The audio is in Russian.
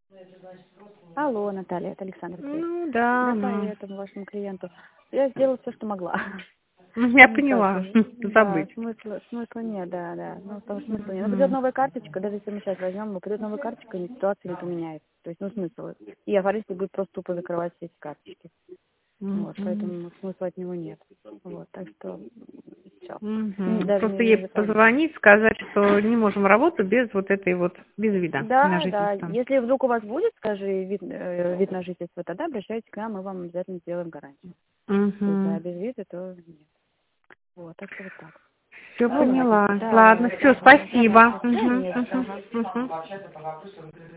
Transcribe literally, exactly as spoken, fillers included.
Алло, Наталья, это Александр. Ну Да, да, по ну, этому вашему клиенту. Я сделала все, что могла. я Ну, как поняла, бы, да, забыть. смысла, смысла нет, да, да. Ну, того смысла нет. Ну, придет Мгм. новая карточка, даже если мы сейчас возьмем, но придет новая карточка, и ситуация не поменяется. То есть, ну, смысл. И оформитель будет просто тупо закрывать все эти карточки. Вот, Мгм. поэтому смысла от него нет. Вот, так что все. Мгм. Даже не, Просто не ей заполняйте. позвонить, сказать, что не можем работать без вот этой вот, без вида на Да, да. жительство. Если вдруг у вас будет, скажи, вид, э, вид на жительство, тогда обращайтесь к нам, мы вам обязательно сделаем гарантию. Если а Угу. без вида, то нет. Вот, так что вот так. Все Ну ладно, поняла. Ладно, давайте, все, ага. Давайте, спасибо. да Угу. нет, ага. Угу. Угу.